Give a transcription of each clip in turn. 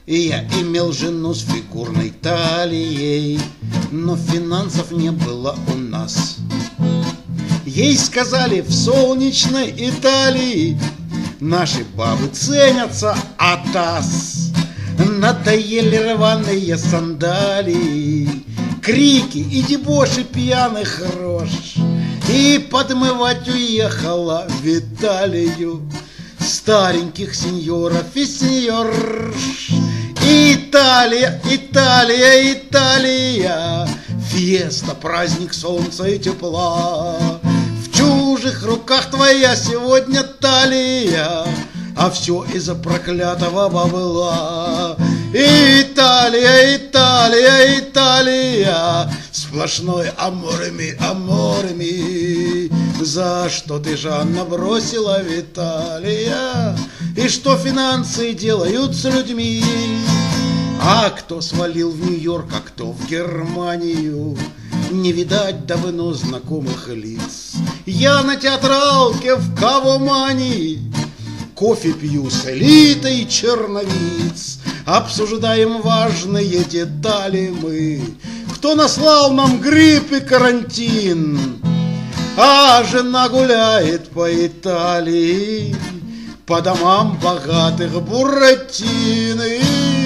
И я имел жену с фигурной талией, но финансов не было у нас. Ей сказали: в солнечной Италии наши бабы ценятся, а таз. Надоели рваные сандалии, крики и дебоши пьяных рож. И подмывать уехала в Италию стареньких сеньоров и сеньорш. Италия, Италия, Италия, фиеста, праздник солнца и тепла. В чужих руках твоя сегодня талия, а все из-за проклятого бабла. Италия, Италия, Италия, сплошной аморами, аморами. За что ты, Жанна, бросила Виталия? И что финансы делают с людьми? А кто свалил в Нью-Йорк, а кто в Германию? Не видать давно знакомых лиц. Я на театралке в Кавомании кофе пью с элитой черновиц. Обсуждаем важные детали мы. Кто наслал нам грипп и карантин? А жена гуляет по Италии, по домам богатых буратины.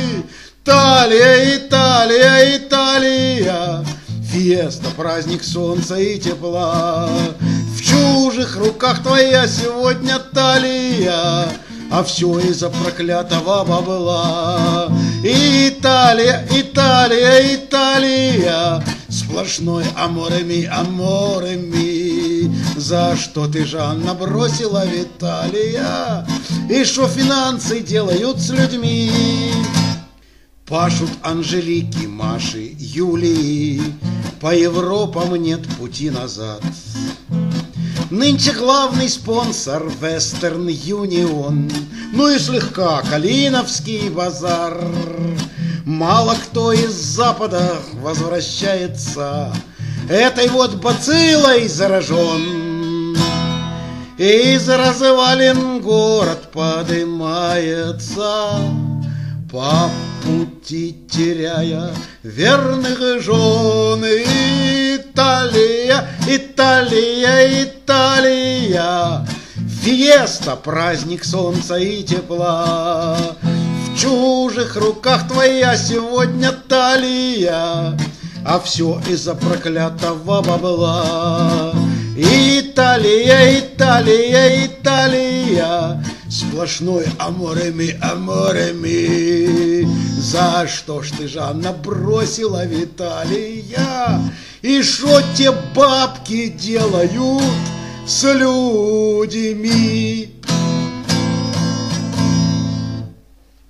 Италия, Италия, Италия, фиеста, праздник солнца и тепла. В чужих руках твоя сегодня талия, а все из-за проклятого бабла. Италия, Италия, Италия, сплошной аморами, аморами. За что ты, Жанна, бросила Виталия? И что финансы делают с людьми? Пашут Анжелики, Маши, Юлии, по Европам нет пути назад. Нынче главный спонсор Western Union, ну и слегка Калиновский базар. Мало кто из Запада возвращается, этой вот бациллой заражен. Из развалин город подымается, по пути теряя верных жен. Италия, Италия, Италия, фиеста, праздник солнца и тепла. В чужих руках твоя сегодня талия, а все из-за проклятого бабла. Италия, Италия, Италия, сплошной аморами, аморами. За что ж ты, Жанна, бросила Виталия? И шо те бабки делают с людьми?